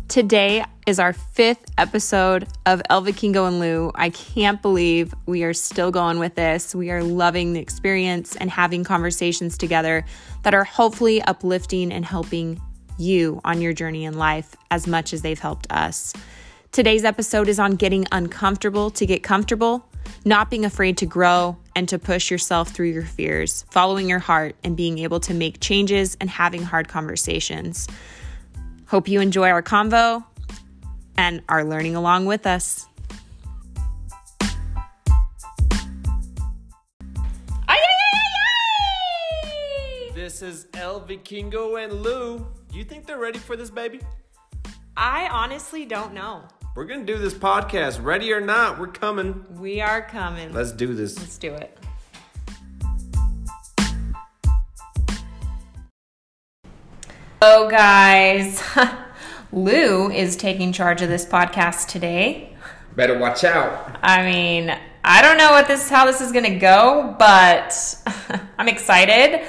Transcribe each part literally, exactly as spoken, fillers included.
Today is our fifth episode of El Vikingo and Lou. I can't believe we are still going with this. We are loving the experience and having conversations together that are hopefully uplifting and helping you on your journey in life as much as they've helped us. Today's episode is on getting uncomfortable to get comfortable, not being afraid to grow and to push yourself through your fears, following your heart and being able to make changes and having hard conversations. Hope you enjoy our convo and are learning along with us. Ay, ay, ay, ay! This is El Vikingo and Lou. You think they're ready for this, baby? I honestly don't know. We're going to do this podcast. Ready or not, we're coming. We are coming. Let's do this. Let's do it. Oh, guys. Lou is taking charge of this podcast today. Better watch out. I mean, I don't know what this how this is going to go, but I'm excited.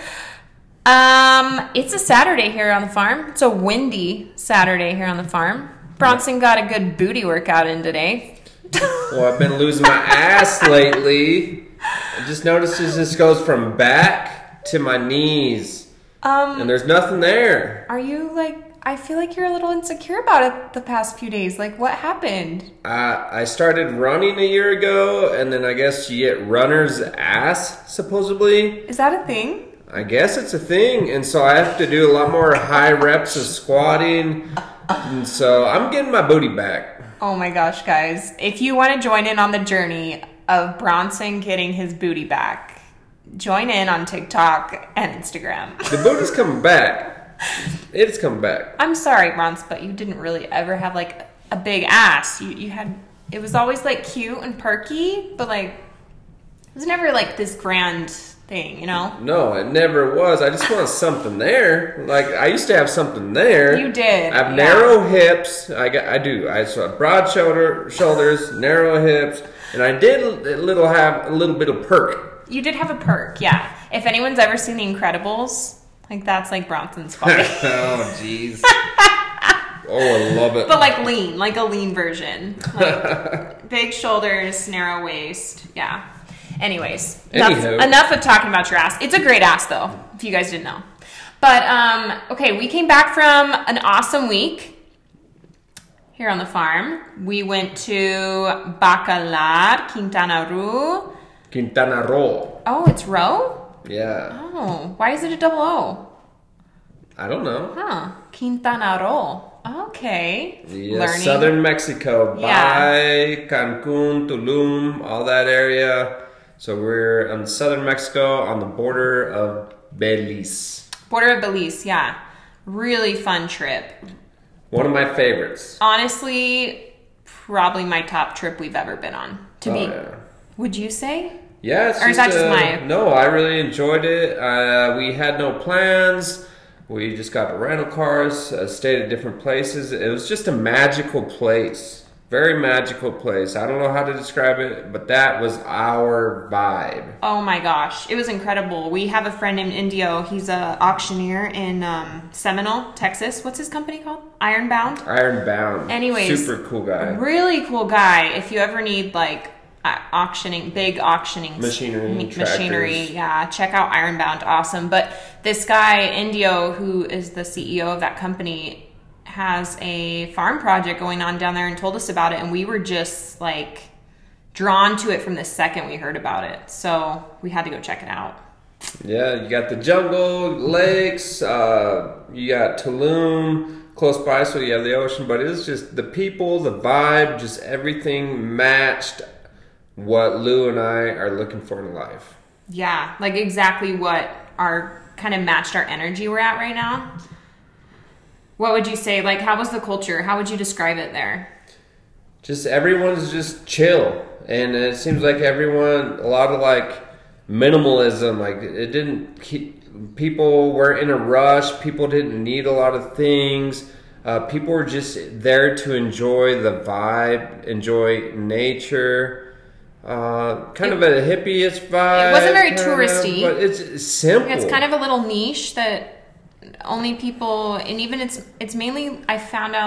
Um, it's a Saturday here on the farm. It's a windy Saturday here on the farm. Bronson got a good booty workout in today. Well, I've been losing my ass lately. I just noticed as this goes from back to my knees. Um, and there's nothing there. Are you like, I feel like you're a little insecure about it the past few days. Like, what happened? Uh, I started running a year ago, and then I guess you get runner's ass, supposedly. Is that a thing? I guess it's a thing, and so I have to do a lot more high reps of squatting, and so I'm getting my booty back. Oh my gosh, guys. If you want to join in on the journey of Bronson getting his booty back, join in on TikTok and Instagram. The booty's coming back. It's coming back. I'm sorry, Bronson, but you didn't really ever have like a big ass. You you had, it was always like cute and perky, but like, it was never like this grand thing, you know? No, it never was. I just want something there. Like, I used to have something there. You did. I have yeah. narrow hips. I got, I do. I so broad shoulder shoulders, narrow hips, and I did a little have a little bit of perk. You did have a perk, yeah. If anyone's ever seen The Incredibles, like that's like Bronson's body. Oh, jeez. Oh, I love it. But like lean, like a lean version. Like big shoulders, narrow waist, yeah. Anyways, enough, enough of talking about your ass. It's a great ass though, if you guys didn't know. But, um, okay, we came back from an awesome week here on the farm. We went to Bacalar, Quintana Roo. Quintana Roo. Oh, it's Roo? Yeah. Oh, why is it a double O? I don't know. Huh. Quintana Roo. Okay. Yeah, Learning. Southern Mexico. Yeah. By Cancun, Tulum, all that area. So we're in southern Mexico on the border of Belize. Border of Belize, yeah. Really fun trip. One of my favorites. Honestly, probably my top trip we've ever been on. To oh, be, yeah. Would you say? Yeah. It's or is just, that just uh, my... No, I really enjoyed it. Uh, we had no plans. We just got rental cars, uh, stayed at different places. It was just a magical place. Very magical place. I don't know how to describe it, but that was our vibe. Oh my gosh. It was incredible. We have a friend named Indio. He's a auctioneer in um, Seminole, Texas. What's his company called? Ironbound? Ironbound. Anyways. Super cool guy. Really cool guy. If you ever need like uh, auctioning, big auctioning. Machinery. M- machinery. Yeah. Check out Ironbound. Awesome. But this guy, Indio, who is the C E O of that company, has a farm project going on down there and told us about it, and we were just like drawn to it from the second we heard about it, so we had to go check it out. Yeah, you got the jungle, lakes, uh, you got Tulum close by, so you have the ocean, but it's just the people, the vibe, just everything matched what Lou and I are looking for in life. Yeah, like exactly what our kind of matched our energy we're at right now. What would you say? Like, how was the culture? How would you describe it there? Just everyone's just chill. And it seems like everyone, a lot of like minimalism. Like, it didn't keep, people weren't in a rush. People didn't need a lot of things. Uh, people were just there to enjoy the vibe, enjoy nature. Uh, kind it, of a hippie-ish vibe. It wasn't very touristy. Of, but it's simple. It's kind of a little niche that only people, and even it's it's mainly, I found out,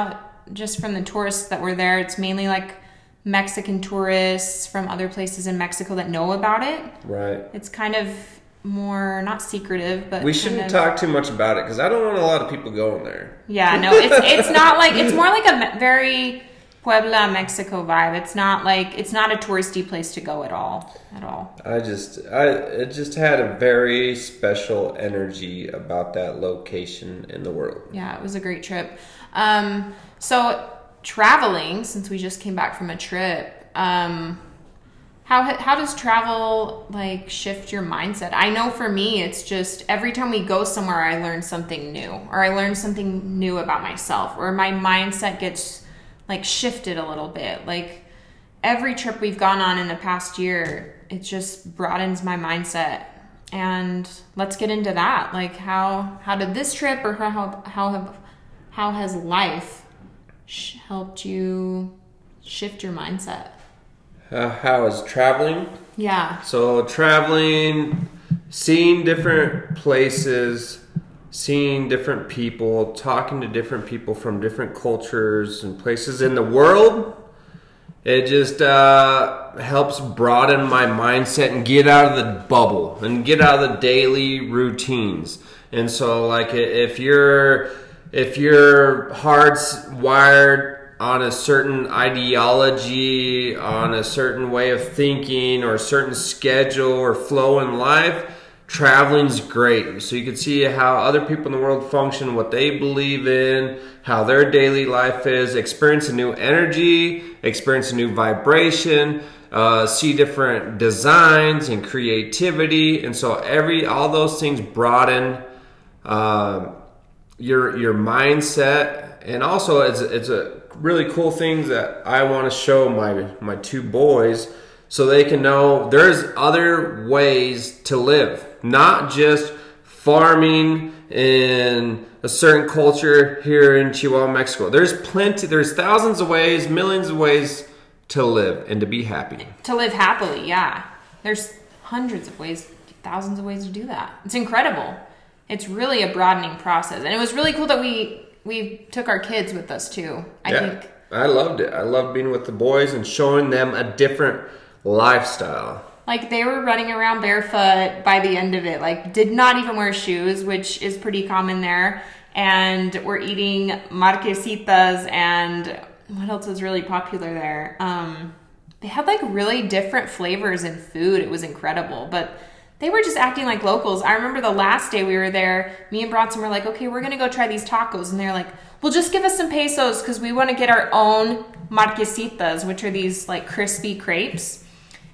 just from the tourists that were there, it's mainly like Mexican tourists from other places in Mexico that know about it. Right. It's kind of more, not secretive, but we shouldn't kind of, talk too much about it because I don't want a lot of people going there. Yeah, no, it's it's not like, it's more like a very Puebla, Mexico vibe. It's not like, it's not a touristy place to go at all, at all. I just, I it just had a very special energy about that location in the world. Yeah, it was a great trip. Um, so traveling, since we just came back from a trip, um, how how does travel like shift your mindset? I know for me, it's just every time we go somewhere, I learn something new, or I learn something new about myself, or my mindset gets like shifted a little bit. Like every trip we've gone on in the past year, it just broadens my mindset. And let's get into that. Like how how did this trip, or how how have how has life sh- helped you shift your mindset? Uh, how is traveling? Yeah. So traveling, seeing different places, seeing different people, talking to different people from different cultures and places in the world, it just uh, helps broaden my mindset and get out of the bubble and get out of the daily routines. And so, like, if you're if you're hardwired on a certain ideology, on a certain way of thinking, or a certain schedule or flow in life, traveling's great. So you can see how other people in the world function, what they believe in, how their daily life is, experience a new energy, experience a new vibration, uh, see different designs and creativity. And so every all those things broaden uh, your your mindset. And also it's it's a really cool things that I want to show my my two boys, so they can know there's other ways to live, not just farming in a certain culture here in Chihuahua, Mexico. There's plenty, there's thousands of ways, millions of ways to live and to be happy. To live happily, yeah. There's hundreds of ways, thousands of ways to do that. It's incredible. It's really a broadening process. And it was really cool that we we took our kids with us too. I yeah, think I loved it. I loved being with the boys and showing them a different lifestyle. Like they were running around barefoot by the end of it, like did not even wear shoes, which is pretty common there. And we're eating marquesitas, and what else was really popular there? Um, they had like really different flavors in food. It was incredible, but they were just acting like locals. I remember the last day we were there, me and Bronson were like, okay, we're going to go try these tacos. And they're like, well, just give us some pesos because we want to get our own marquesitas, which are these like crispy crepes.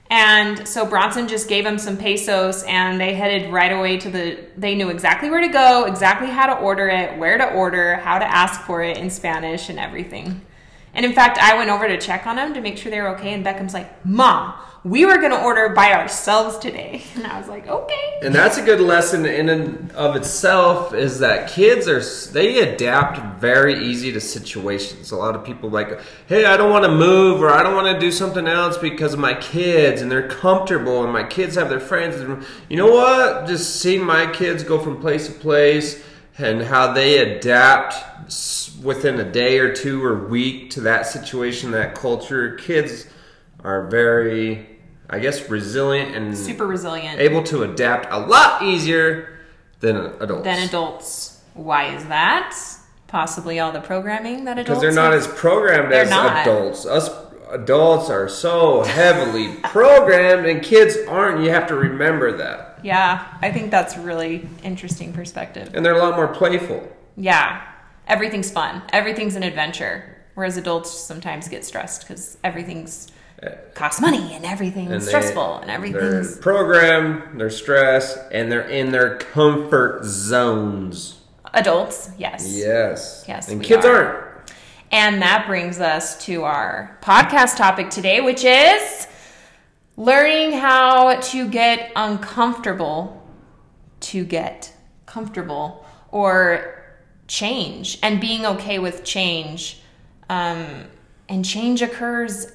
And so Bronson just gave them some pesos, and they headed right away to the, they knew exactly where to go, exactly how to order it, where to order, how to ask for it in Spanish and everything. And in fact, I went over to check on them to make sure they were okay. And Beckham's like, Mom, we were going to order by ourselves today. And I was like, okay. And that's a good lesson in and of itself, is that kids are, they adapt very easy to situations. A lot of people like, hey, I don't want to move, or I don't want to do something else because of my kids, and they're comfortable, and my kids have their friends. And you know what? Just seeing my kids go from place to place and how they adapt within a day or two or week to that situation, that culture. Kids are very, I guess, resilient and super resilient, able to adapt a lot easier than adults. Than adults. Why is that? Possibly all the programming that adults Because they're not have. as programmed They're as not. adults. Us adults are so heavily programmed, and kids aren't. You have to remember that. Yeah, I think that's really interesting perspective. And they're a lot more playful. Yeah, everything's fun. Everything's an adventure. Whereas adults sometimes get stressed because everything's costs money and everything's And they- stressful and everything's... They're programmed, they're stressed, and they're in their comfort zones. Adults, yes. Yes. Yes, And we kids are. aren't. And that brings us to our podcast topic today, which is learning how to get uncomfortable to get comfortable, or change, and being okay with change. Um, and change occurs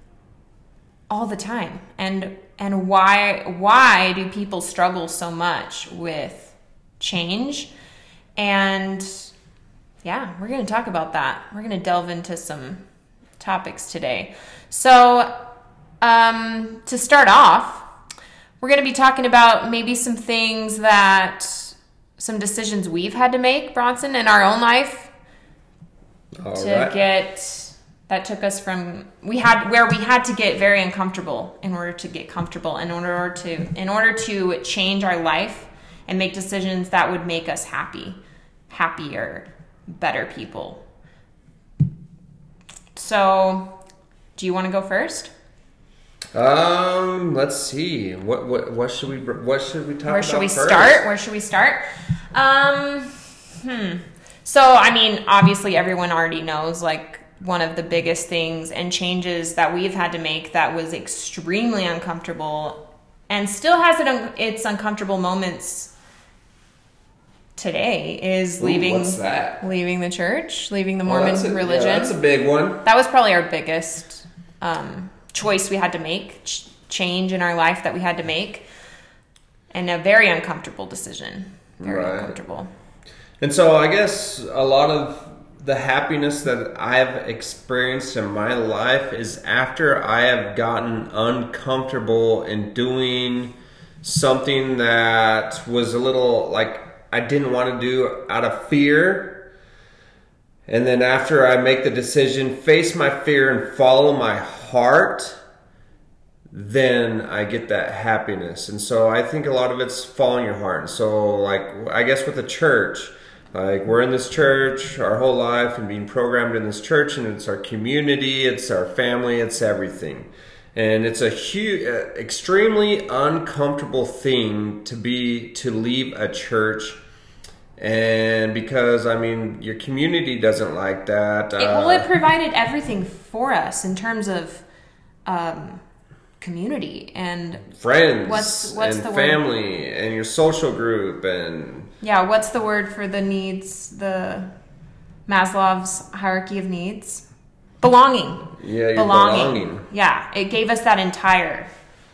all the time. And and why why do people struggle so much with change? And yeah, we're going to talk about that. We're going to delve into some topics today. So, um, to start off, we're going to be talking about maybe some things that, some decisions we've had to make, Bronson, in our own life All to right. get, that took us from, we had, where we had to get very uncomfortable in order to get comfortable, in order to, in order to change our life and make decisions that would make us happy, happier, better people. So, do you want to go first? Um, let's see. What what what should we what should we talk about? Where should we first? start? Where should we start? Um, hmm. So, I mean, obviously everyone already knows, like, one of the biggest things and changes that we've had to make that was extremely uncomfortable and still has it un- its uncomfortable moments today is Ooh, leaving what's that? leaving the church, leaving the Oh, Mormon that's a, religion. Yeah, that's a big one. That was probably our biggest um, choice we had to make, ch- change in our life that we had to make, and a very uncomfortable decision. Very Right. uncomfortable. And so I guess a lot of the happiness that I've experienced in my life is after I have gotten uncomfortable in doing something that was a little like I didn't want to do out of fear. And then after I make the decision, face my fear and follow my heart, then I get that happiness. And so I think a lot of it's following your heart. And so, like, I guess with the church, like, we're in this church our whole life and being programmed in this church, and it's our community, it's our family, it's everything. And it's a huge, extremely uncomfortable thing to be, to leave a church. And because, I mean, your community doesn't like that. It, well, it provided everything for us in terms of um, community and friends what's, what's and the family word? and your social group and Yeah, what's the word for the needs, the Maslow's hierarchy of needs? Belonging. yeah, your belonging. belonging. Yeah, it gave us that entire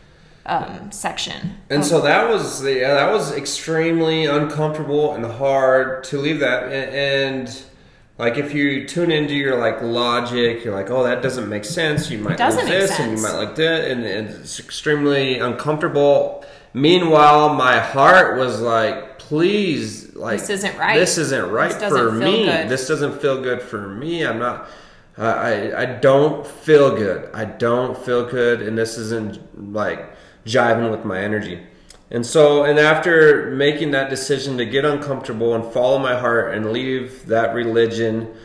um, section. And of- so that was the, yeah, that was extremely uncomfortable and hard to leave that. And, and like if you tune into your like logic, you're like, oh, that doesn't make sense. You might doesn't lose make this and sense. you might like that, and, and it's extremely uncomfortable. Meanwhile, my heart was like, please, like This isn't right. This isn't right This doesn't for feel me. good. This doesn't feel good for me. I'm not. I, I I don't feel good. I don't feel good, and this isn't like jiving with my energy. And so, and after making that decision to get uncomfortable and follow my heart and leave that religion,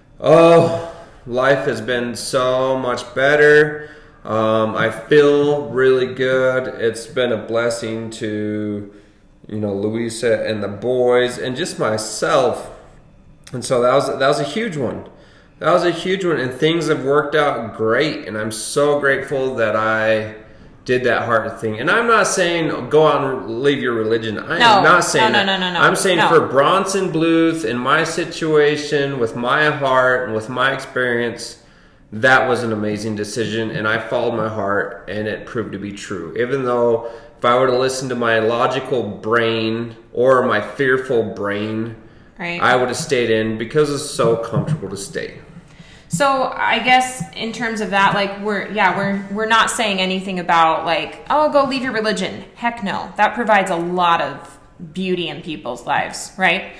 oh, life has been so much better. Um, I feel really good. It's been a blessing to, you know, Louisa and the boys and just myself. And so that was that was a huge one. That was a huge one, and things have worked out great. And I'm so grateful that I did that hard thing. And I'm not saying go out and leave your religion. I No, am not saying no, no, that. no, no, no. I'm saying No. for Bronson Bluth, in my situation, with my heart and with my experience, that was an amazing decision. And I followed my heart, and it proved to be true. Even though if I were to listen to my logical brain or my fearful brain, right. I would have stayed in because it's so comfortable to stay. So I guess in terms of that, like we're yeah we're we're not saying anything about like, oh, go leave your religion. Heck no, that provides a lot of beauty in people's lives, right?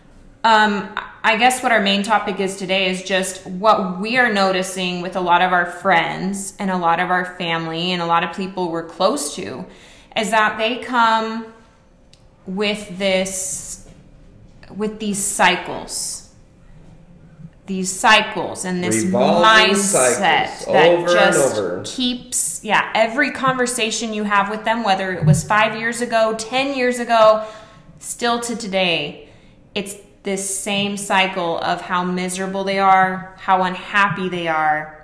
Um, I guess what our main topic is today is just what we are noticing with a lot of our friends and a lot of our family and a lot of people we're close to, is that they come with this with these cycles. These cycles and this Revolving mindset cycles, that over and just over. keeps, yeah, every conversation you have with them, whether it was five years ago, ten years ago, still to today, it's this same cycle of how miserable they are, how unhappy they are,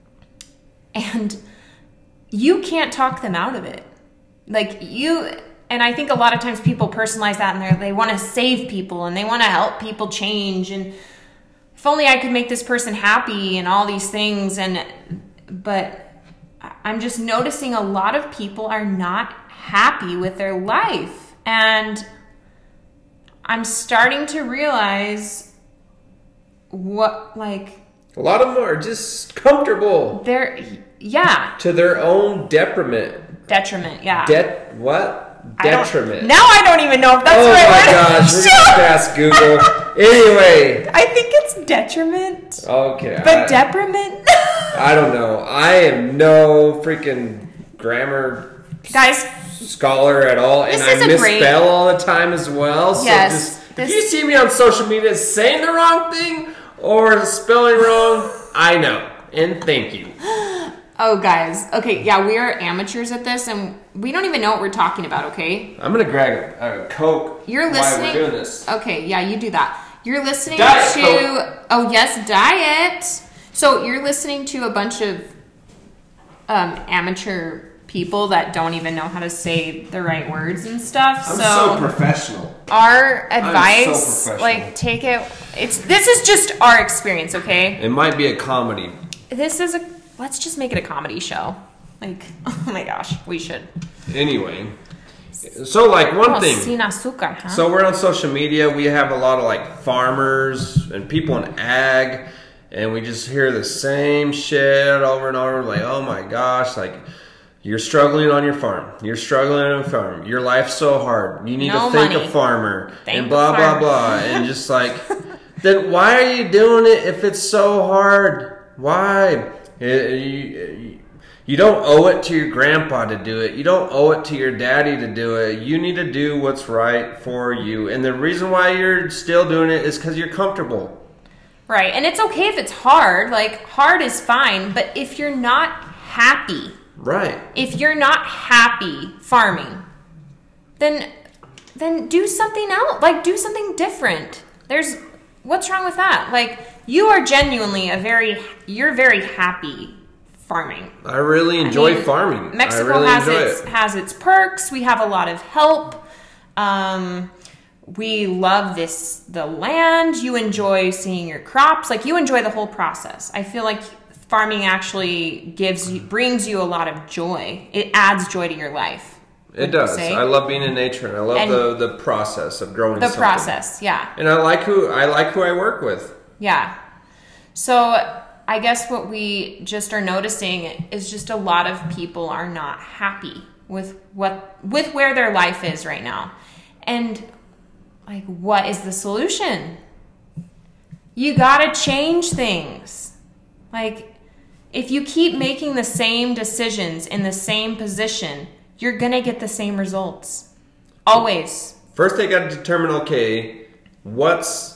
and you can't talk them out of it. Like you, and I think a lot of times people personalize that and they they want to save people and they want to help people change, and if only I could make this person happy and all these things. And but I'm just noticing a lot of people are not happy with their life, and I'm starting to realize what, like... A lot of them are just comfortable. They're, yeah. To their own detriment. Detriment, yeah. Det, what? Detriment. I now I don't even know if that's oh right. Oh my gosh, we're going to ask Google. Anyway. I think it's detriment. Okay. But I, detriment? I don't know. I am no freaking grammar Guys, scholar at all. And I misspell great... all the time as well. So yes. Just, this... if you see me on social media saying the wrong thing or spelling wrong, I know. And thank you. Oh, guys. Okay, yeah, we are amateurs at this, and we don't even know what we're talking about, okay? I'm going to grab a, a Coke You're listening, while we're doing this. Okay, yeah, you do that. You're listening diet to... Coke. Oh, yes, diet. So you're listening to a bunch of um, amateur people that don't even know how to say the right words and stuff. I'm so, so professional. Our advice, so like, take it... It's This is just our experience, okay? It might be a comedy. This is a... Let's just make it a comedy show. Like, oh my gosh, we should. Anyway, so like one oh, thing. Sin azúcar, huh? So we're on social media. We have a lot of like farmers and people in ag, and we just hear the same shit over and over. Like, oh my gosh, like you're struggling on your farm. You're struggling on your farm. Your life's so hard. You need no to thank money. a farmer Thank and blah blah blah. And just like, then why are you doing it if it's so hard? Why? You, you don't owe it to your grandpa to do it. You don't owe it to your daddy to do it. You need to do what's right for you. And the reason why you're still doing it is because you're comfortable. Right. And it's okay if it's hard. Like, hard is fine. But if you're not happy. Right. If you're not happy farming, then then do something else. Like, do something different. There's... What's wrong with that? Like, you are genuinely a very, you're very happy farming. I really enjoy I mean, farming. Mexico I really has enjoy its it. has its perks. We have a lot of help. Um, we love this the land. You enjoy seeing your crops. Like, you enjoy the whole process. I feel like farming actually gives you brings you a lot of joy. It adds joy to your life. It does. I love being in nature, and I love and the, the process of growing the something. process, yeah. And I like who I like who I work with. Yeah. So I guess what we just are noticing is just a lot of people are not happy with what with where their life is right now. And like, what is the solution? You gotta change things. Like, if you keep making the same decisions in the same position, you're going to get the same results. Always. First, they got to determine, okay, what's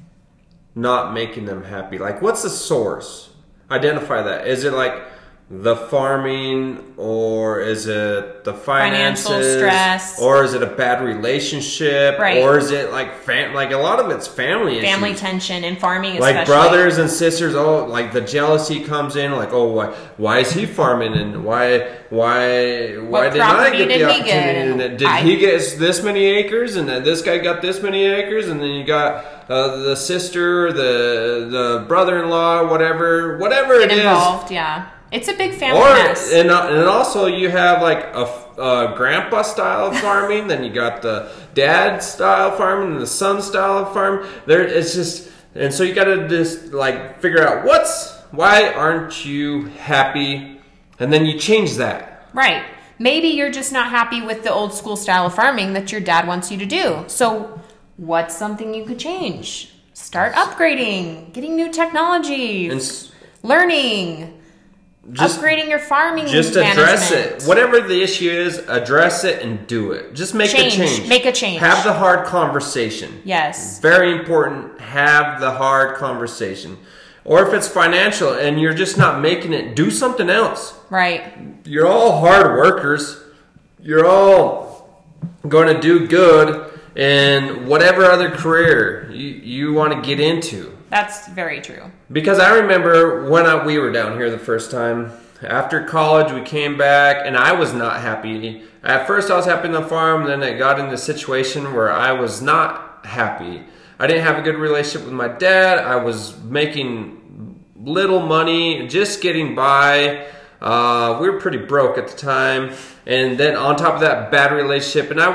not making them happy? Like, what's the source? Identify that. Is it like the farming, or is it the finances, financial stress, or is it a bad relationship, right. or is it like fam- like a lot of it's family issues. Family tension and farming, like especially. brothers and sisters. Oh, like the jealousy comes in. Like, oh, why why is he farming, and why why why what did I get did the he opportunity? get? And did I, he get this many acres, and then this guy got this many acres, and then you got uh, the sister, the the brother-in-law, whatever, whatever it involved, is. Yeah. It's a big family or, mess. And, and also you have like a, a grandpa style of farming, then you got the dad style farming and the son style of farming. There, it's just, and so you got to just like figure out what's, why aren't you happy? And then you change that. Right. Maybe you're just not happy with the old school style of farming that your dad wants you to do. So what's something you could change? Start upgrading, getting new technology, and, learning. Just, Upgrading your farming Just management. address it. Whatever the issue is, address it and do it. Just make change. a change. Make a change. Have the hard conversation. Yes. Very important. Have the hard conversation. Or if it's financial and you're just not making it, do something else. Right. You're all hard workers. You're all going to do good in whatever other career you, you want to get into. That's very true. Because I remember when I, we were down here the first time, after college we came back and I was not happy. At first I was happy on the farm, then I got into a situation where I was not happy. I didn't have a good relationship with my dad. I was making little money, just getting by. Uh, we were pretty broke at the time. And then on top of that, bad relationship. And I,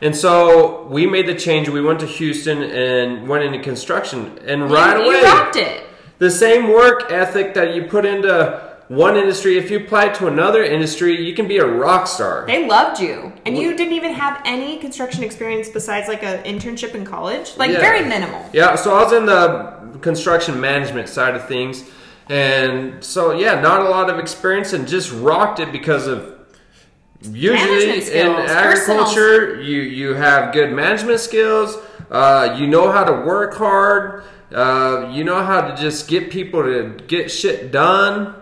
And so we made the change. We went to Houston and went into construction. And right you, away, you rocked it. The same work ethic that you put into one industry, if you apply it to another industry, you can be a rock star. They loved you. And you didn't even have any construction experience besides like an internship in college? Like, yeah. very minimal. Yeah, so I was in the construction management side of things. And so, yeah, not a lot of experience and just rocked it because of usually skills, in agriculture, you, you have good management skills. Uh, you know how to work hard. Uh, you know how to just get people to get shit done.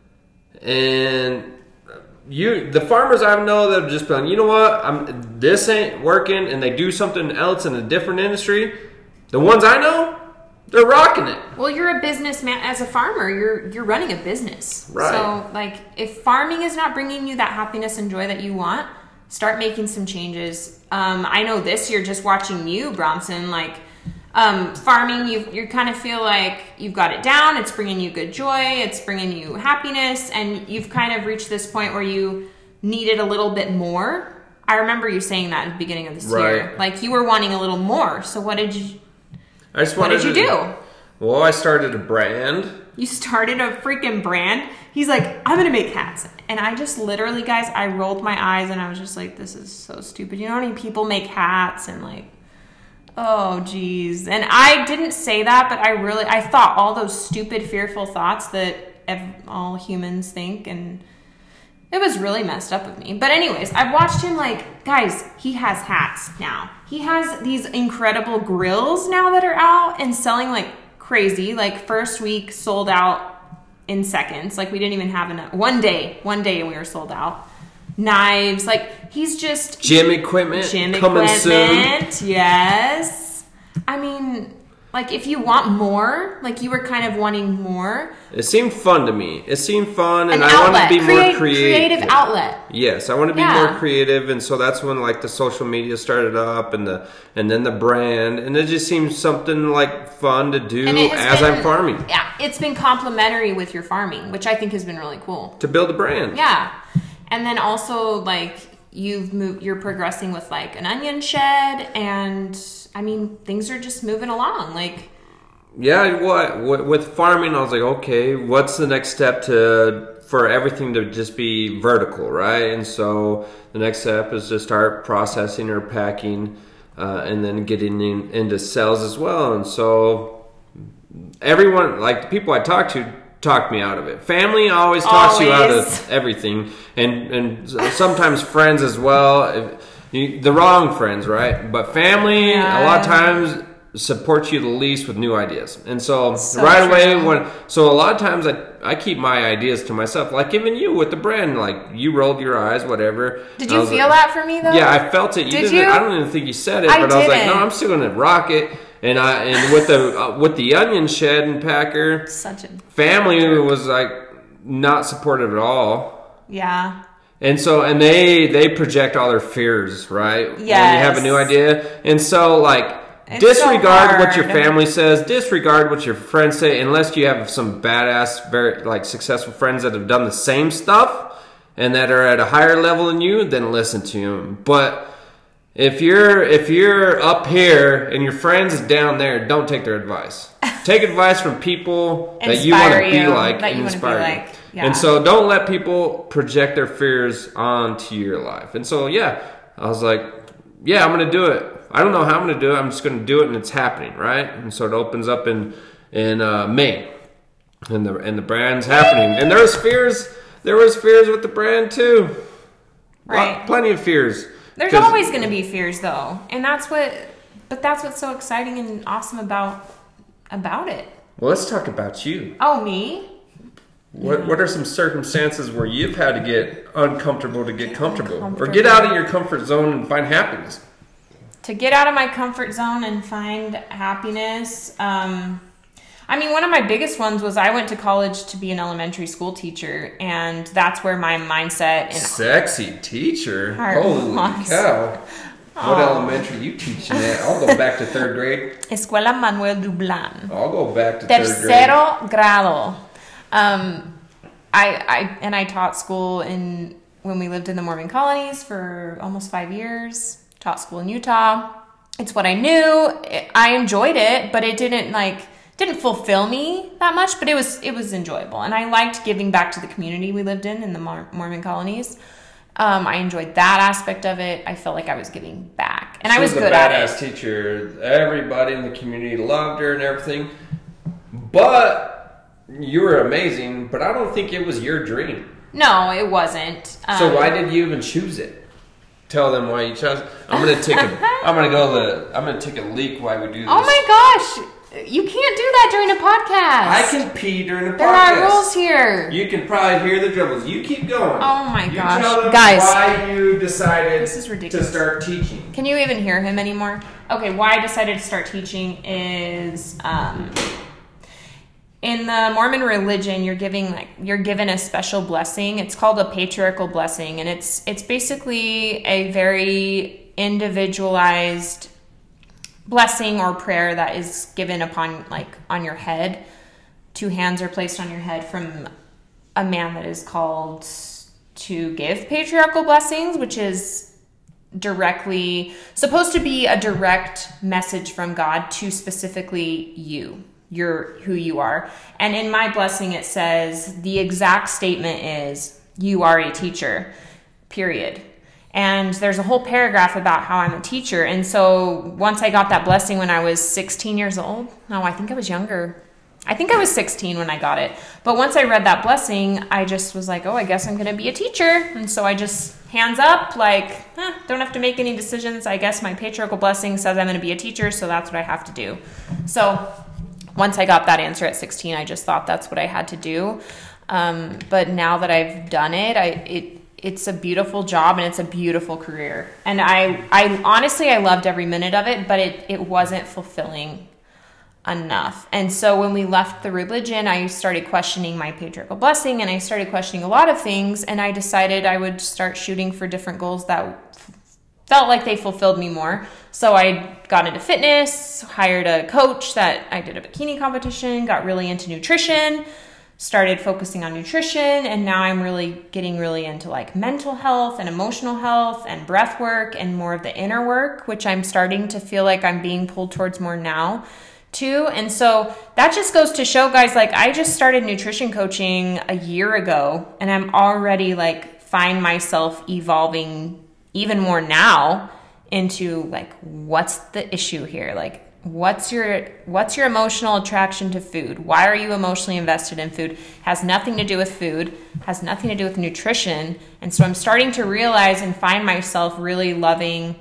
And you, the farmers I know that have just been, you know what, I'm, this ain't working, and they do something else in a different industry. The ones I know, they're rocking it. Well, you're a businessman. As a farmer, you're you're running a business. Right. So, like, if farming is not bringing you that happiness and joy that you want, start making some changes. Um, I know this year, just watching you, Bronson, like, um, farming, you you kind of feel like you've got it down. It's bringing you good joy. It's bringing you happiness. And you've kind of reached this point where you needed a little bit more. I remember you saying that at the beginning of this right. year. Like, you were wanting a little more. So what did you... I just what did you to, do? Well, I started a brand. You started a freaking brand? He's like, I'm going to make hats. And I just literally, guys, I rolled my eyes and I was just like, this is so stupid. You know how many people make hats and like, oh, geez. And I didn't say that, but I really, I thought all those stupid, fearful thoughts that ev- all humans think. And it was really messed up with me. But anyways, I've watched him like, guys, he has hats now. He has these incredible grills now that are out and selling like crazy. Like, first week sold out in seconds. Like, we didn't even have enough. One day, one day we were sold out. Knives, like, he's just... Gym equipment Gym coming equipment, soon. Yes. I mean... Like, if you want more, like you were kind of wanting more. It seemed fun to me. It seemed fun, and An I outlet. wanted to be Create, more creative. Creative outlet. Yes, I want to be Yeah. more creative, and so that's when like the social media started up, and the and then the brand, and it just seems something like fun to do And it has as been- I'm farming Yeah, it's been complementary with your farming, which I think has been really cool. to build a brand. Yeah. And then also, like, you've moved, you're progressing with like an onion shed, and I mean, things are just moving along. Like, Yeah, what, what with farming, I was like, okay, what's the next step to for everything to just be vertical, right? And so the next step is to start processing or packing, uh, and then getting in, into sales as well. And so everyone, like the people I talk to, talk me out of it. Family always talks you out Always. of everything, and and sometimes friends as well. If you, the wrong friends, right? But family, Yeah. a lot of times, support you the least with new ideas. And so, So right true. away when so a lot of times I, I keep my ideas to myself, like even you with the brand, like you rolled your eyes, whatever. did And I you was feel like, that for me though? Yeah, I felt it. You Did didn't, you? I don't even think you said it, I but I was like, didn't. no, I'm still gonna rock it. And I and with the uh, with the onion shed and packer, Such a family jerk. was like not supportive at all. Yeah. And so, and they they project all their fears, right? When you have a Yes. new idea, and so like. It's so disregard what your hard. family says. Disregard what your friends say, unless you have some badass, very like successful friends that have done the same stuff and that are at a higher level than you. Then listen to them. But if you're if you're up here and your friends is down there, don't take their advice. Take advice from people that you want Inspire to be you, like that and you wanna be inspire you. like. Yeah. And so don't let people project their fears onto your life. And so yeah, I was like, yeah, I'm gonna do it. I don't know how I'm going to do it. I'm just going to do it, and it's happening, right? And so it opens up in in uh, May, and the and the brand's happening. And there was fears. There was fears with the brand too. Right. Lot- plenty of fears. There's 'Cause- always going to be fears though. And that's what but that's what's so exciting and awesome about about it. Well, let's talk about you. Oh, me? What What are some circumstances where you've had to get uncomfortable to get comfortable, or uncomfortable. get out of your comfort zone and find happiness? To get out of my comfort zone and find happiness. Um, I mean, one of my biggest ones was I went to college to be an elementary school teacher, and that's where my mindset and Sexy teacher. Our Holy boss. cow! What Aw. elementary you teaching at? I'll go back to third grade. Escuela Manuel Dublan. I'll go back to third grade. Tercero grado. Um, I, I and I taught school in when we lived in the Mormon colonies for almost five years. taught school in Utah. It's what I knew. I enjoyed it, but it didn't like didn't fulfill me that much, but it was it was enjoyable. And I liked giving back to the community we lived in, in the Mormon colonies. Um, I enjoyed that aspect of it. I felt like I was giving back. And she I was, was good at it. She was a badass teacher. Everybody in the community loved her and everything. But you were amazing, but I don't think it was your dream. No, it wasn't. Um, so why did you even choose it? Tell them why you chose it. I'm gonna take a I'm gonna go the I'm gonna take a leak while we do this. Oh my gosh. You can't do that during a podcast. I can pee during a there podcast. There are rules here. You can probably hear the dribbles. You keep going. Oh my you gosh. Tell them Guys. why you decided this is ridiculous. to start teaching. Can you even hear him anymore? Okay, why I decided to start teaching is um, in the Mormon religion, you're giving like you're given a special blessing. It's called a patriarchal blessing, and it's it's basically a very individualized blessing or prayer that is given upon like on your head. Two hands are placed on your head from a man that is called to give patriarchal blessings, which is directly supposed to be a direct message from God to specifically you, you're who you are. And in my blessing, it says the exact statement is, you are a teacher, period. And there's a whole paragraph about how I'm a teacher. And so once I got that blessing when I was sixteen years old, no, I think I was younger. I think I was sixteen when I got it. But once I read that blessing, I just was like, oh, I guess I'm going to be a teacher. And so I just, hands up, like, eh, don't have to make any decisions. I guess my patriarchal blessing says I'm going to be a teacher, so that's what I have to do. So once I got that answer at sixteen, I just thought that's what I had to do. Um, but now that I've done it, I it it's a beautiful job and it's a beautiful career. And I, I honestly, I loved every minute of it, but it, it wasn't fulfilling enough. And so when we left the religion, I started questioning my patriarchal blessing, and I started questioning a lot of things, and I decided I would start shooting for different goals that felt like they fulfilled me more. So I got into fitness, hired a coach that I did a bikini competition, got really into nutrition, started focusing on nutrition, and now I'm really getting really into like mental health and emotional health and breath work and more of the inner work, which I'm starting to feel like I'm being pulled towards more now too. And so that just goes to show, guys, like I just started nutrition coaching a year ago, and I'm already like find myself evolving even more now into like, what's the issue here? Like, what's your what's your emotional attraction to food? Why are you emotionally invested in food? Has nothing to do with food, has nothing to do with nutrition. And so I'm starting to realize and find myself really loving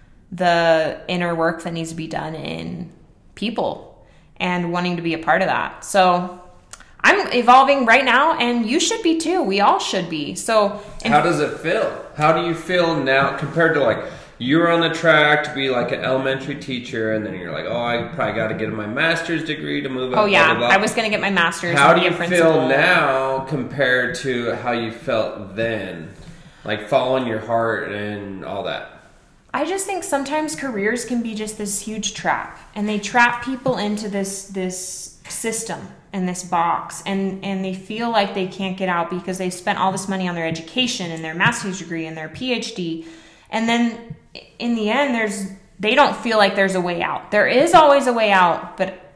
the inner work that needs to be done in people and wanting to be a part of that. So I'm evolving right now, and you should be too. We all should be. So how does it feel? How do you feel now compared to like you're on the track to be like an elementary teacher, and then you're like, oh, I probably got to get my master's degree to move up. Oh yeah, blah, blah, blah. I was going to get my master's. How do you feel now compared to how you felt then? Like following your heart and all that. I just think sometimes careers can be just this huge trap, and they trap people into this this system and this box, and and they feel like they can't get out because they spent all this money on their education and their master's degree and their P H D, and then in the end there's they don't feel like there's a way out. There is always a way out, but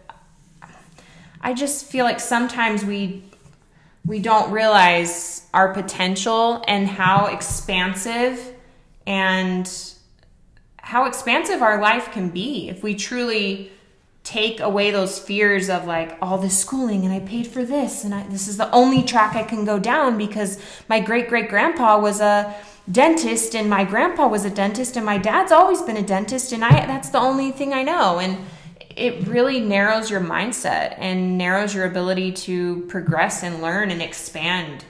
I just feel like sometimes we we don't realize our potential and how expansive and how expansive our life can be if we truly take away those fears of like all this schooling, and I paid for this, and I, this is the only track I can go down because my great great grandpa was a dentist, and my grandpa was a dentist, and my dad's always been a dentist, and I that's the only thing I know. And it really narrows your mindset and narrows your ability to progress and learn and expand.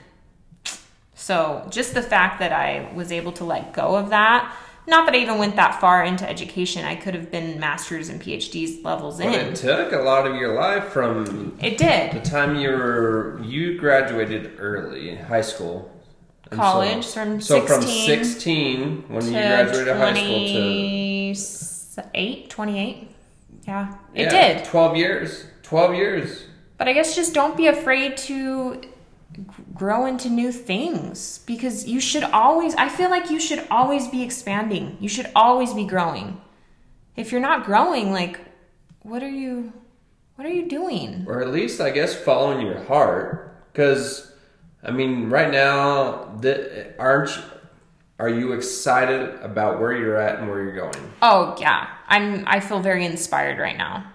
So just the fact that I was able to let go of that. Not that I even went that far into education. I could have been master's and P H Ds levels in. But it took a lot of your life from it did the time you were you graduated early high school, and college so, from so sixteen from sixteen when you graduated high school to eight, twenty-eight. Yeah, it yeah, did. Twelve years. Twelve years. But I guess just don't be afraid to grow into new things, because you should always, I feel like you should always be expanding. You should always be growing. If you're not growing, like, what are you, what are you doing? Or at least, I guess, following your heart. Because, I mean, right now, the, aren't you, are you excited about where you're at and where you're going? Oh, yeah. I'm, I feel very inspired right now.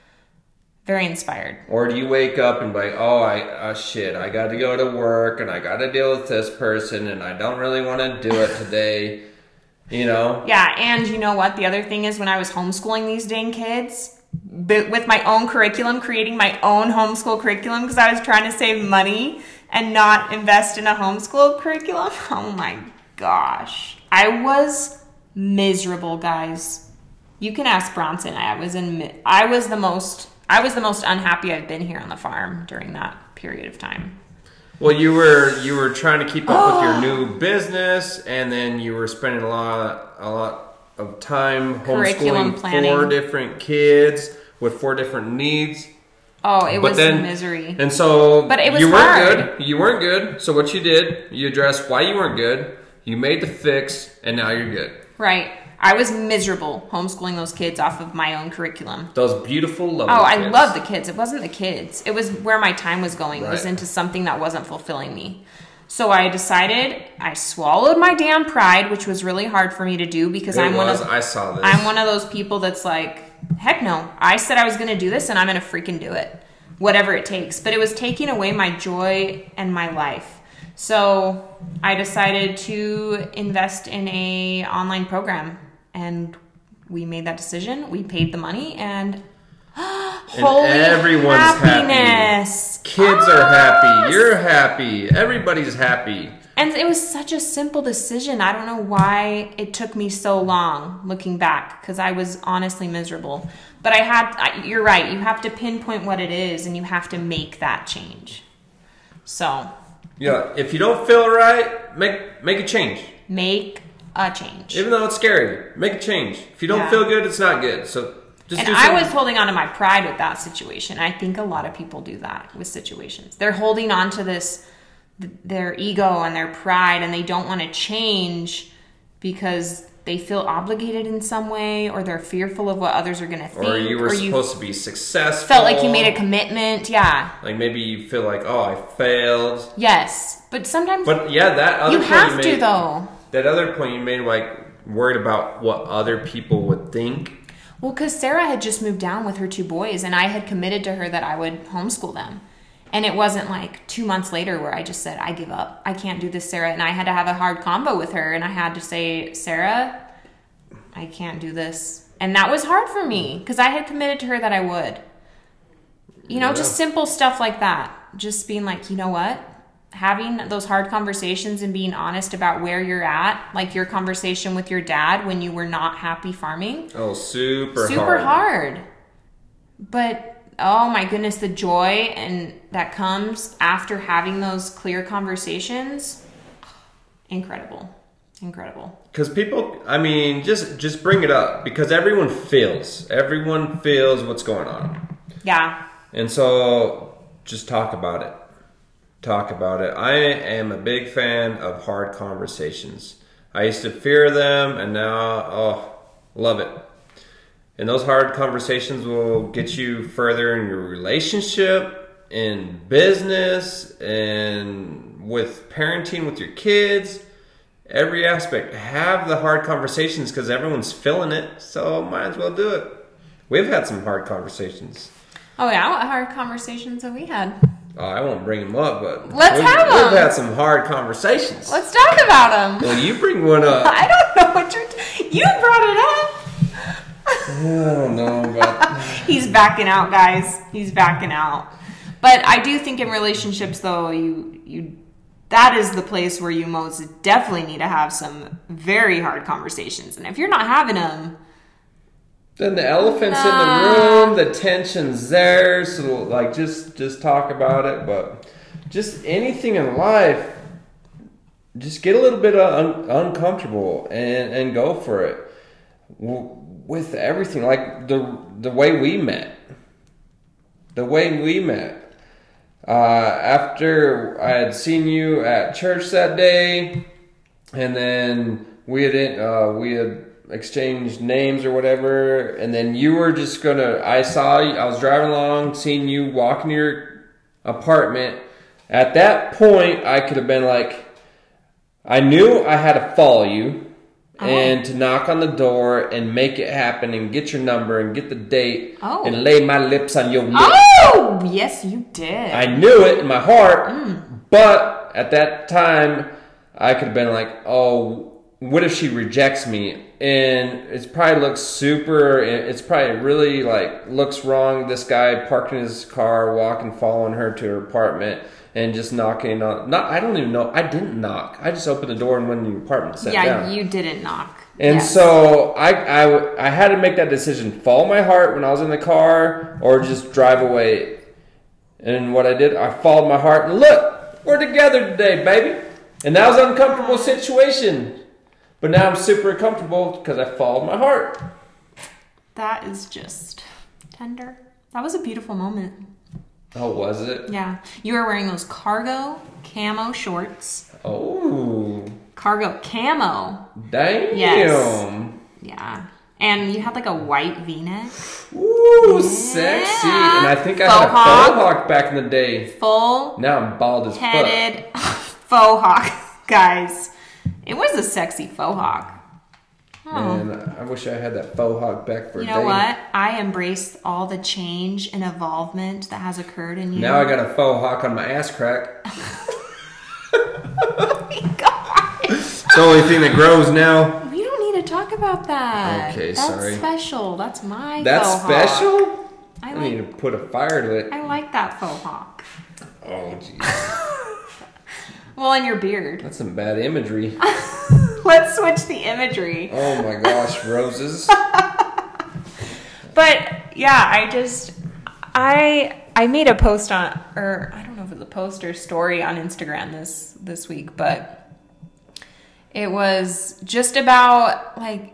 Very inspired. Or do you wake up and be like, oh, I, oh shit, I got to go to work and I got to deal with this person and I don't really want to do it today, you know? Yeah, and you know what? The other thing is, when I was homeschooling these dang kids, but with my own curriculum, creating my own homeschool curriculum, because I was trying to save money and not invest in a homeschool curriculum. Oh my gosh. I was miserable, guys. You can ask Bronson. I was in, I was the most... I was the most unhappy I've been here on the farm during that period of time. Well, you were you were trying to keep up oh. with your new business, and then you were spending a lot a lot of time homeschooling four different kids with four different needs. Oh, it but was then, misery. And so but it was you weren't hard. good. You weren't good. So what you did, you addressed why you weren't good. You made the fix, and now you're good. Right. I was miserable homeschooling those kids off of my own curriculum. Those beautiful, lovely Oh, I kids. love the kids. It wasn't the kids. It was where my time was going. Right. It was into something that wasn't fulfilling me. So I decided, I swallowed my damn pride, which was really hard for me to do, because it I'm was, one of I saw this. I'm one of those people that's like, heck no. I said I was going to do this, and I'm going to freaking do it. Whatever it takes. But it was taking away my joy and my life. So I decided to invest in a online program, and we made that decision. We paid the money, and holy and everyone's happiness. happy. Kids are happy. You're happy. Everybody's happy. And it was such a simple decision. I don't know why it took me so long looking back, because I was honestly miserable. But I had, you're right, you have to pinpoint what it is, and you have to make that change. So. Yeah, if you don't feel right, make make a change. Make a change. Even though it's scary, make a change. If you don't yeah. feel good, it's not good. So just and do I was holding on to my pride with that situation. I think a lot of people do that with situations. They're holding on to this, their ego and their pride, and they don't want to change because they feel obligated in some way, or they're fearful of what others are going to think. Or you were or supposed to be successful. Felt like you made a commitment, yeah. Like maybe you feel like, oh, I failed. Yes, but sometimes... But yeah, that other you point have you made, to, though. That other point you made, like, worried about what other people would think. Well, because Sarah had just moved down with her two boys, and I had committed to her that I would homeschool them. And it wasn't like two months later where I just said, I give up. I can't do this, Sarah. And I had to have a hard combo with her. And I had to say, Sarah, I can't do this. And that was hard for me because I had committed to her that I would. You know, yeah. just simple stuff like that. Just being like, you know what? Having those hard conversations and being honest about where you're at. Like your conversation with your dad when you were not happy farming. Oh, super, super hard. hard. But... oh my goodness, the joy and that comes after having those clear conversations, incredible, incredible. Because people, I mean, just just bring it up because everyone feels, everyone feels what's going on. Yeah. And so just talk about it. Talk about it. I am a big fan of hard conversations. I used to fear them, and now, oh, love it. And those hard conversations will get you further in your relationship, in business, and with parenting with your kids. Every aspect. Have the hard conversations because everyone's feeling it, so might as well do it. We've had some hard conversations. Oh yeah, what hard conversations have we had? Oh, I won't bring them up, but let's we've, have them. We've had some hard conversations. Let's talk about them. Well, you bring one up. I don't know what you're... T- you brought it up. I don't know about... He's backing out, guys. He's backing out. But I do think in relationships, though, you you that is the place where you most definitely need to have some very hard conversations. And if you're not having them... then the elephant's nah. in the room, the tension's there, so like just just talk about it. But just anything in life, just get a little bit un- uncomfortable and, and go for it. With everything, like the the way we met, the way we met, uh, after I had seen you at church that day, and then we had uh, we had exchanged names or whatever, and then you were just gonna. I saw you. I was driving along, seeing you walk in your apartment. At that point, I could have been like, I knew I had to follow you oh. and to knock on the door and make it happen and get your number and get the date oh. and lay my lips on your lips. Oh, yes, you did. I knew it in my heart, mm. but at that time, I could have been like, oh, what if she rejects me? And it's probably looks super, it's probably really like looks wrong. This guy parking his car, walking, following her to her apartment and just knocking on, not, I don't even know. I didn't knock. I just opened the door and went in the apartment and sat yeah, down. Yeah, you didn't knock. And yes. so I, I, I had to make that decision, follow my heart when I was in the car or just drive away. And what I did, I followed my heart and look, we're together today, baby. And that was an uncomfortable situation. But now I'm super comfortable because I followed my heart. That is just tender. That was a beautiful moment. Oh, was it? Yeah. You were wearing those cargo camo shorts. Oh. Cargo camo. Damn. Yes. Yeah. And you had like a white V-neck. Ooh, yeah. sexy. And I think I faux had a hawk. faux hawk back in the day. Full. Now I'm bald as headed faux hawk. Guys. It was a sexy faux hawk. Oh. Man, I wish I had that faux hawk back for you a day. You know what? I embrace all the change and evolvement that has occurred in you. Now I got a faux hawk on my ass crack. Oh my God. It's the only thing that grows now. We don't need to talk about that. Okay, That's sorry. That's special. That's my That's faux special? hawk. I, I like, need to put a fire to it. I like that faux hawk. Oh, jeez. Well, and your beard. That's some bad imagery. Let's switch the imagery. Oh my gosh, roses. But yeah, I just I I made a post on, or I don't know if it was a post or story on Instagram this this week, but it was just about like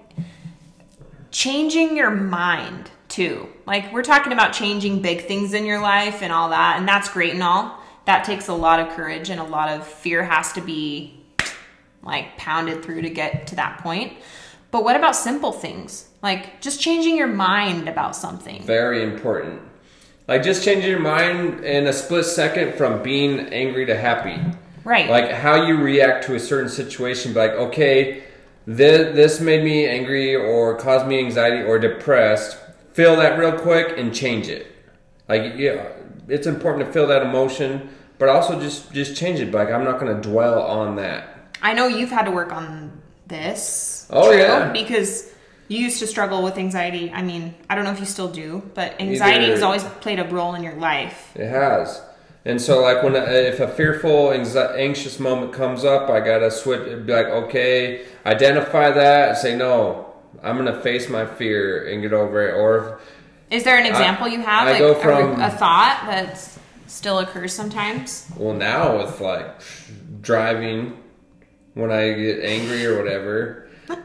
changing your mind too. Like we're talking about changing big things in your life and all that, and that's great and all. That takes a lot of courage and a lot of fear has to be like pounded through to get to that point. But what about simple things? Like just changing your mind about something. Very important. Like just changing your mind in a split second from being angry to happy. Right. Like how you react to a certain situation. Like, okay, this, this made me angry or caused me anxiety or depressed. Feel that real quick and change it. Like, yeah, it's important to feel that emotion, but also just, just change it. Like, I'm not going to dwell on that. I know you've had to work on this. Oh, true, yeah. Because you used to struggle with anxiety. I mean, I don't know if you still do, but anxiety Either, has always played a role in your life. It has. And so, like, when if a fearful, anxi- anxious moment comes up, I got to switch, be like, okay, identify that and say, no, I'm going to face my fear and get over it. Or is there an example I, you have, I like go from, a, a thought that still occurs sometimes? Well, now with, like, driving when I get angry or whatever.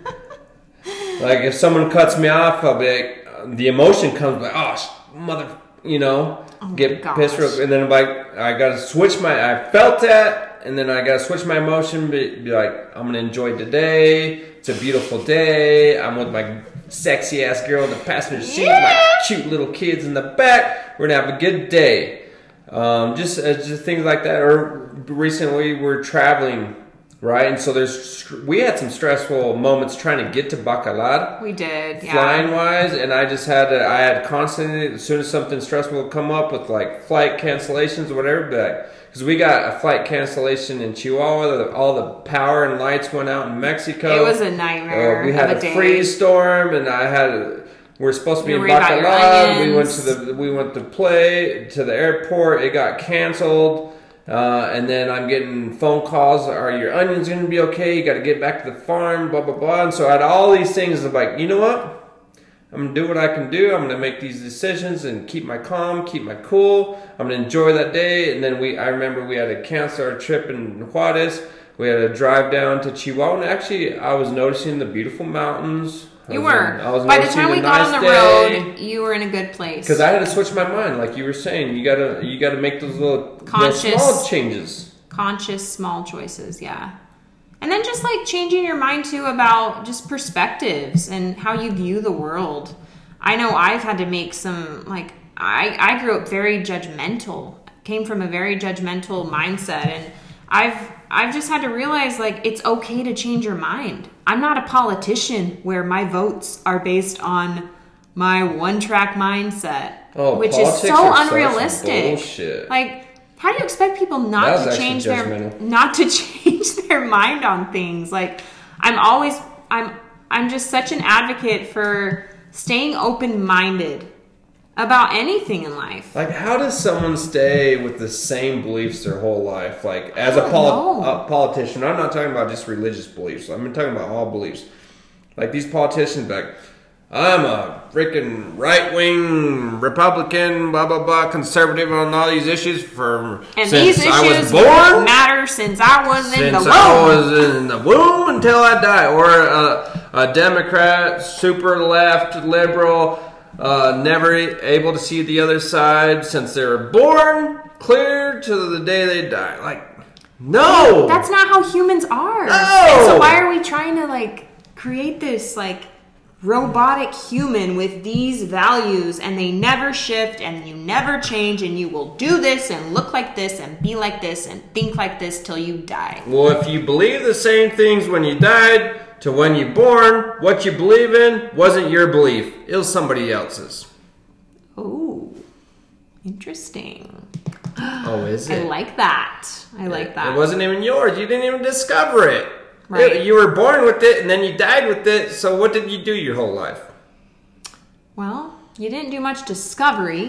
Like, if someone cuts me off, I'll be like, the emotion comes like, oh, mother, you know, oh get pissed real, and then I'm like, I gotta switch my, I felt that, and then I gotta switch my emotion, be, be like, I'm gonna enjoy today, it's a beautiful day, I'm with my sexy ass girl in the passenger seat, yeah! My cute little kids in the back, we're gonna have a good day. Um, just, uh, just things like that. Or recently we're traveling, right? And so there's, we had some stressful moments trying to get to Bacalar. We did, yeah. Flying wise, and I just had to, I had constantly, as soon as something stressful would come up with like flight cancellations or whatever, but because we got a flight cancellation in Chihuahua, all the power and lights went out in Mexico. It was a nightmare. Uh, we had of a, a day. freeze storm, and I had a, we're supposed to be you in Bacalar. We went to the we went to play to the airport. It got canceled, uh, and then I'm getting phone calls. Are your onions going to be okay? You got to get back to the farm. Blah blah blah. And so I had all these things of like, you know what? I'm gonna do what I can do. I'm gonna make these decisions and keep my calm, keep my cool. I'm gonna enjoy that day. And then we, I remember we had to cancel our trip in Juarez. We had to drive down to Chihuahua. And actually, I was noticing the beautiful mountains. You was were. in- I was By the going time to we a got nice on the day. road, you were in a good place. Because I had to switch my mind, like you were saying. You gotta, you gotta make those little, Conscious. little small changes. Conscious, small choices, yeah. And then just like changing your mind too about just perspectives and how you view the world. I know I've had to make some, like, I, I grew up very judgmental, came from a very judgmental mindset. And I've, I've just had to realize, like, it's okay to change your mind. I'm not a politician where my votes are based on my one-track mindset, Oh, which is politics so are such unrealistic. bullshit. Like, how do you expect people That not was to actually change their judgmental. not to change their mind on things? Like, I'm always I'm I'm just such an advocate for staying open-minded about anything in life. Like, how does someone stay with the same beliefs their whole life? Like, as a, don't poli- know. a politician, I'm not talking about just religious beliefs. I'm talking about all beliefs. Like, these politicians, like, I'm a freaking right-wing Republican, blah, blah, blah, conservative on all these issues for And since these I was issues born. matter since I was in the Since womb. I was in the womb until I die. Or a, a Democrat, super left, liberal, uh, never able to see the other side since they were born, clear to the day they die. Like, no! That's not how humans are. No! And so why are we trying to, like, create this, like, robotic human with these values, and they never shift and you never change, and you will do this and look like this and be like this and think like this till you die? Well, if you believe the same things when you died to when you born, what you believe in wasn't your belief. It was somebody else's. Oh, interesting. Oh, is I it? like that. I like that. It wasn't even yours. You didn't even discover it. Right. It- you were born with it, and then you died with it. So what did you do your whole life? Well, you didn't do much discovery,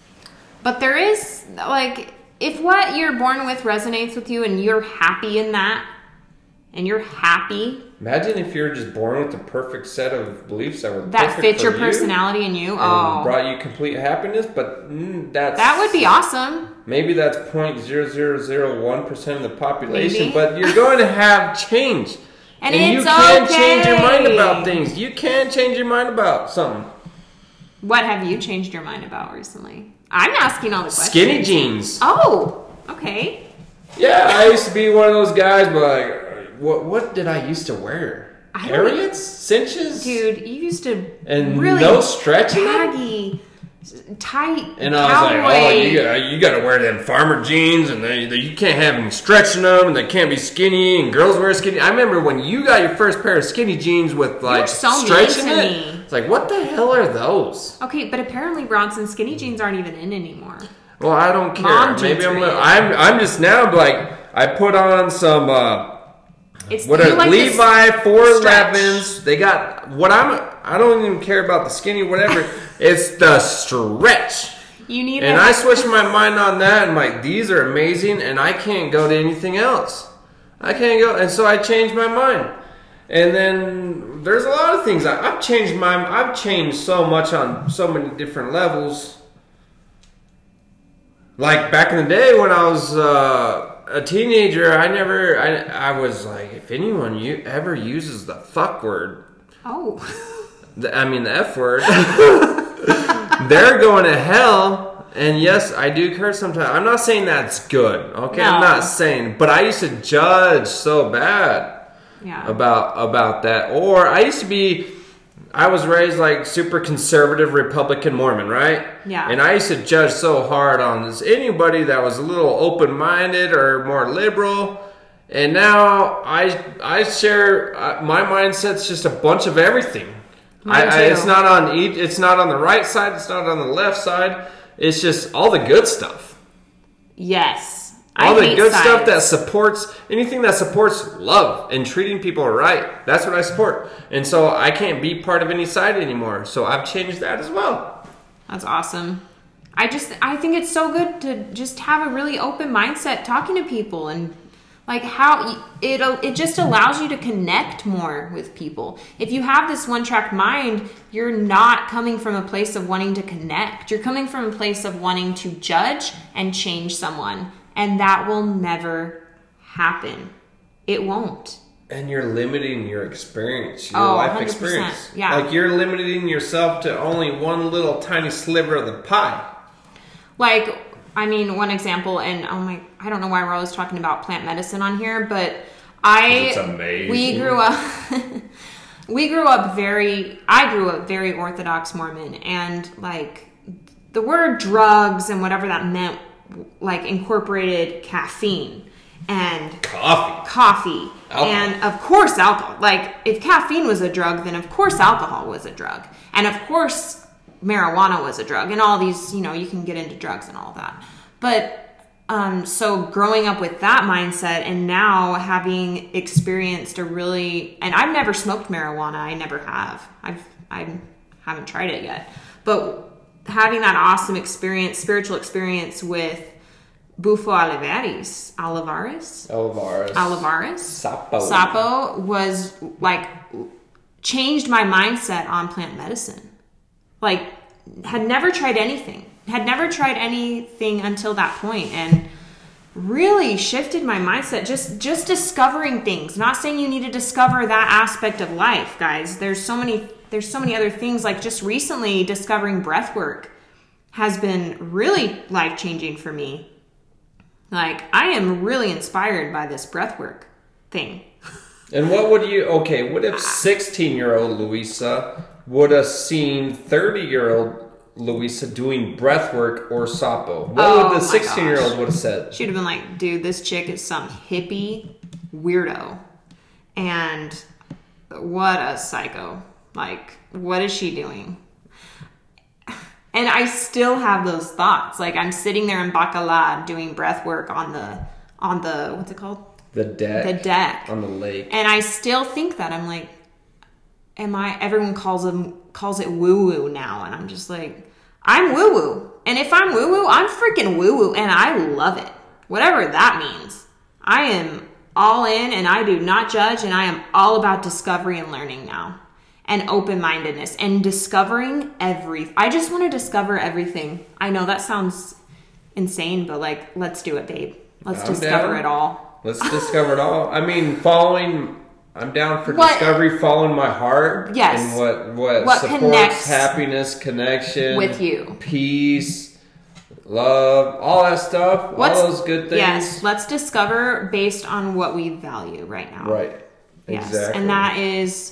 but there is, like, if what you're born with resonates with you and you're happy in that, and you're happy, Imagine if you were just born with the perfect set of beliefs that were that perfect fits for your you personality and you, and oh, brought you complete happiness. But mm, that's that would be awesome. maybe that's zero point zero zero zero one percent of the population. Maybe. But you're going to have change, And you it's can change your mind okay. about things. You can change your mind about something. What have you changed your mind about recently? I'm asking all the questions. Skinny jeans. Oh, okay. Yeah, I used to be one of those guys, but like, what what did I used to wear? I don't- Harriets, cinches, Dude, you used to and really no stretching. baggy, tight, And I was cowboy. like, oh, you got you got to wear them farmer jeans, and they, they, you can't have any stretch in them, and they can't be skinny, and girls wear skinny. I remember when you got your first pair of skinny jeans with like were so mean stretch in to it. me. It's like, what the hell are those? Okay, but apparently, Bronson, skinny jeans aren't even in anymore. Well, I don't care. Mom Maybe jeans I'm are li- in. I'm I'm just now like I put on some. Uh, It's What you are like this Levi four stretch. elevens? They got what I'm. I don't even care about the skinny, whatever. It's the stretch, You need and a- I switched my mind on that. And like, these are amazing, and I can't go to anything else. I can't go, and so I changed my mind. And then there's a lot of things I, I've changed my. I've changed so much on so many different levels. Like back in the day when I was. Uh, a teenager, I never, I, I was like, if anyone you ever uses the fuck word, Oh. the, I mean the F word, they're going to hell. And yes, I do curse sometimes. I'm not saying that's good, okay? I'm No. not saying, but I used to judge so bad Yeah. about about that. Or I used to be, I was raised like super conservative Republican Mormon, right? Yeah. And I used to judge so hard on this anybody that was a little open-minded or more liberal. And now I I share uh, my mindset's just a bunch of everything. I, Mine I, too. it's not on each, it's not on the right side. It's not on the left side. It's just all the good stuff. Yes. All I the hate good sides. stuff that supports anything that supports love and treating people right. That's what I support. And so I can't be part of any side anymore. So I've changed that as well. That's awesome. I just, I think it's so good to just have a really open mindset talking to people, and like how it, it just allows you to connect more with people. If you have this one track mind, you're not coming from a place of wanting to connect. You're coming from a place of wanting to judge and change someone. And that will never happen. It won't. And you're limiting your experience, your Oh, life one hundred percent. experience. Yeah. Like you're limiting yourself to only one little tiny sliver of the pie. Like, I mean, one example, and oh my, I don't know why we're always talking about plant medicine on here, but I, It's amazing. we grew up, we grew up very, I grew up very Orthodox Mormon, and like the word drugs and whatever that meant, like incorporated caffeine and Coffee. coffee Alcohol. and of course alcohol. Like if caffeine was a drug, then of course alcohol was a drug, and of course marijuana was a drug, and all these, you know, you can get into drugs and all that. But um so growing up with that mindset, and now having experienced a really, and I've never smoked marijuana, I never have, I've I haven't tried it yet, but having that awesome experience, spiritual experience with Bufo Olivares, Olivares, Olivares. Olivares, Sapo. Sapo was like changed my mindset on plant medicine. Like had never tried anything, had never tried anything until that point, and really shifted my mindset. Just just discovering things. Not saying you need to discover that aspect of life, guys. There's so many there's so many other things. Like just recently discovering breath work has been really life changing for me. Like, I am really inspired by this breathwork thing. And what would you, okay, what if sixteen-year-old Luisa would have seen thirty-year-old Luisa doing breathwork or Sapo? What Oh would the my sixteen-year-old would have said? She'd have been like, dude, this chick is some hippie weirdo. And what a psycho. Like, what is she doing? And I still have those thoughts. Like I'm sitting there in Bacalar doing breath work on the, on the, what's it called? The deck. The deck. On the lake. And I still think that. I'm like, am I, everyone calls them, calls it woo-woo now. And I'm just like, I'm woo-woo. And if I'm woo-woo, I'm freaking woo-woo. And I love it. Whatever that means. I am all in, and I do not judge. And I am all about discovery and learning now. And open-mindedness and discovering every, I just want to discover everything. I know that sounds insane, but like, let's do it, babe. Let's I'm discover down. it all. Let's discover it all. I mean, following, I'm down for What- discovery, following my heart. Yes. And what, what, What supports connects happiness, connection. with you. Peace, love, all that stuff. What's- all those good things. Yes, let's discover based on what we value right now. Right. Yes. Exactly. And that is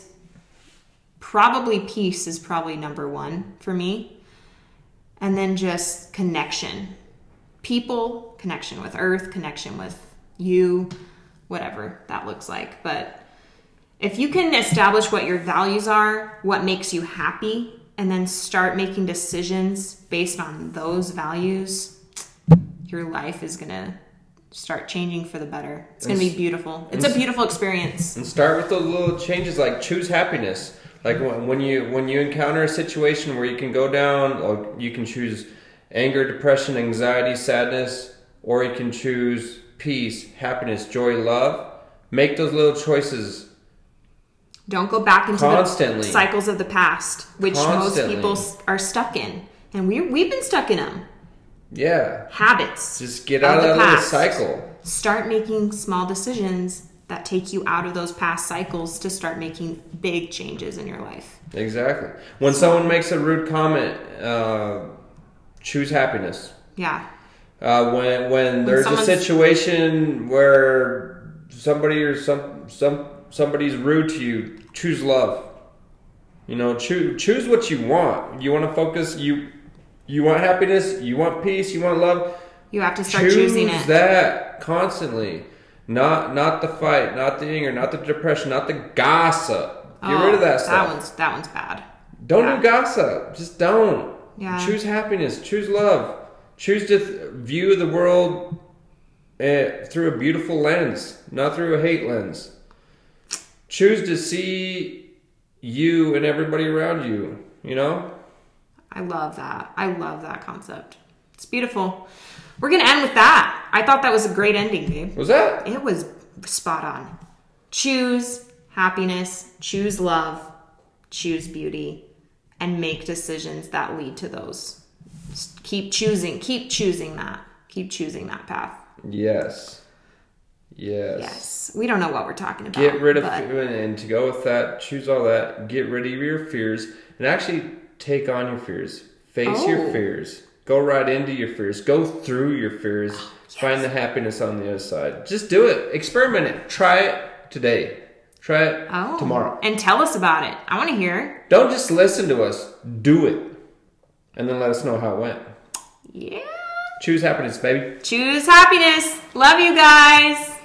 probably peace is probably number one for me. And then just connection. People, connection with earth, connection with you, whatever that looks like. But if you can establish what your values are, what makes you happy, and then start making decisions based on those values, your life is going to start changing for the better. It's going to be beautiful. It's a beautiful experience. And start with those little changes, like choose happiness. Like when when you when you encounter a situation where you can go down, or you can choose anger, depression, anxiety, sadness, or you can choose peace, happiness, joy, love. Make those little choices. Don't go back into Constantly. the cycles of the past, which Constantly. most people are stuck in. And we, we've been stuck in them. Yeah. Habits. Just get out of the that little past. cycle. Start making small decisions that take you out of those past cycles to start making big changes in your life. Exactly. When someone makes a rude comment, uh, choose happiness. Yeah. Uh, when when there's a someone's- situation where somebody or some some somebody's rude to you, choose love. You know, choose choose what you want. You want to focus. You you want happiness. You want peace. You want love. You have to start Choose choosing it. that constantly. Not not the fight, not the anger, not the depression, not the gossip. Get Oh, rid of that stuff. That one's, that one's bad. Don't Yeah. do gossip. Just don't. Yeah. Choose happiness. Choose love. Choose to th- view the world uh, through a beautiful lens, not through a hate lens. Choose to see you and everybody around you, you know? I love that. I love that concept. It's beautiful. We're going to end with that. I thought that was a great ending, babe. Was that? It was spot on. Choose happiness, choose love, choose beauty, and make decisions that lead to those. Just keep choosing, keep choosing that. Keep choosing that path. Yes. Yes. Yes. We don't know what we're talking about. Get rid of but... fear, and to go with that, choose all that. Get rid of your fears and actually take on your fears. Face oh. your fears. Go right into your fears. Go through your fears. Oh, yes. Find the happiness on the other side. Just do it. Experiment it. Try it today. Try it oh. tomorrow. And tell us about it. I want to hear. Don't just listen to us. Do it. And then let us know how it went. Yeah. Choose happiness, baby. Choose happiness. Love you guys.